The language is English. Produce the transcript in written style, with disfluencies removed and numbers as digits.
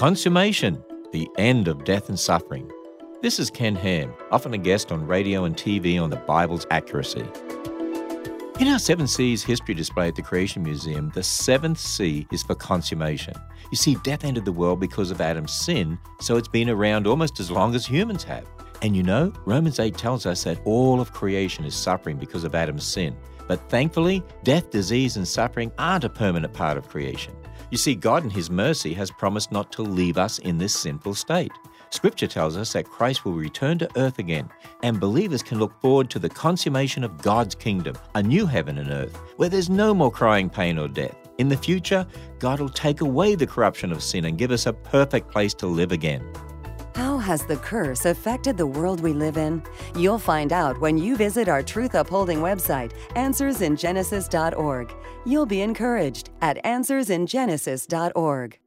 Consummation, the end of death and suffering. This is Ken Ham, often a guest on radio and TV on the Bible's accuracy. In our Seven Seas history display at the Creation Museum, the seventh C is for consummation. You see, death entered the world because of Adam's sin, so it's been around almost as long as humans have. And you know, Romans 8 tells us that all of creation is suffering because of Adam's sin. But thankfully, death, disease, and suffering aren't a permanent part of creation. You see, God in His mercy has promised not to leave us in this sinful state. Scripture tells us that Christ will return to earth again, and believers can look forward to the consummation of God's kingdom, a new heaven and earth, where there's no more crying pain or death. In the future, God will take away the corruption of sin and give us a perfect place to live again. How has the curse affected the world we live in? You'll find out when you visit our truth-upholding website, AnswersInGenesis.org. You'll be encouraged at AnswersInGenesis.org.